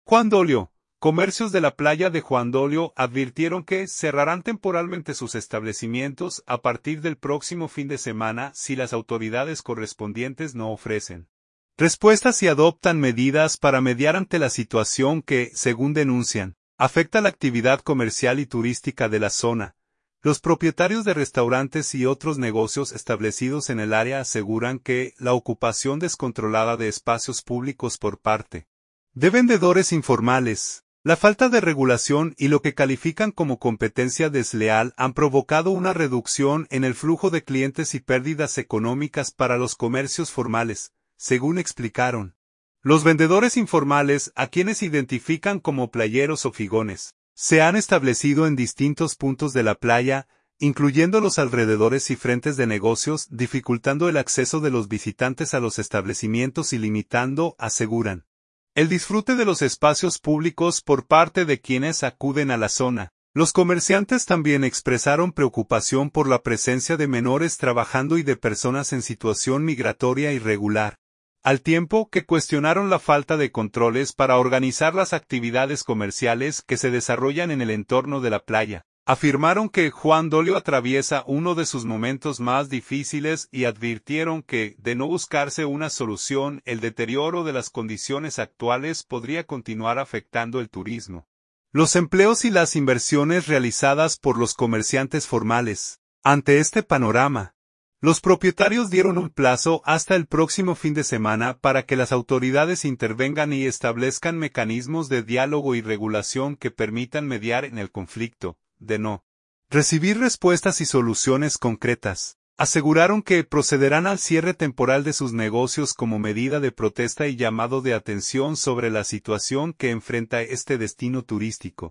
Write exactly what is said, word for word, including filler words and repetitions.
Juan Dolio. Comercios de la playa de Juan Dolio advirtieron que cerrarán temporalmente sus establecimientos a partir del próximo fin de semana si las autoridades correspondientes no ofrecen respuestas y adoptan medidas para mediar ante la situación que, según denuncian, afecta la actividad comercial y turística de la zona. Los propietarios de restaurantes y otros negocios establecidos en el área aseguran que la ocupación descontrolada de espacios públicos por parte de vendedores informales, la falta de regulación y lo que califican como competencia desleal han provocado una reducción en el flujo de clientes y pérdidas económicas para los comercios formales, según explicaron. Los vendedores informales, a quienes identifican como playeros o figones, se han establecido en distintos puntos de la playa, incluyendo los alrededores y frentes de negocios, dificultando el acceso de los visitantes a los establecimientos y limitando, aseguran, el disfrute de los espacios públicos por parte de quienes acuden a la zona. Los comerciantes también expresaron preocupación por la presencia de menores trabajando y de personas en situación migratoria irregular, al tiempo que cuestionaron la falta de controles para organizar las actividades comerciales que se desarrollan en el entorno de la playa. Afirmaron que Juan Dolio atraviesa uno de sus momentos más difíciles y advirtieron que, de no buscarse una solución, el deterioro de las condiciones actuales podría continuar afectando el turismo, los empleos y las inversiones realizadas por los comerciantes formales. Ante este panorama, los propietarios dieron un plazo hasta el próximo fin de semana para que las autoridades intervengan y establezcan mecanismos de diálogo y regulación que permitan mediar en el conflicto. De no recibir respuestas y soluciones concretas, aseguraron que procederán al cierre temporal de sus negocios como medida de protesta y llamado de atención sobre la situación que enfrenta este destino turístico.